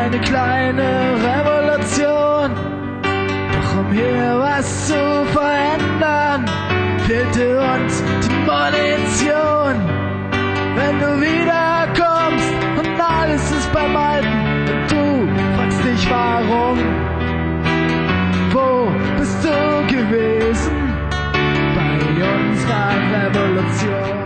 eine kleine Revolution. Doch um hier was zu verändern, fehlte uns die Munition. Wenn du wiederkommst und alles ist beim Alten und du fragst dich warum, wo bist du gewesen bei unserer Revolution?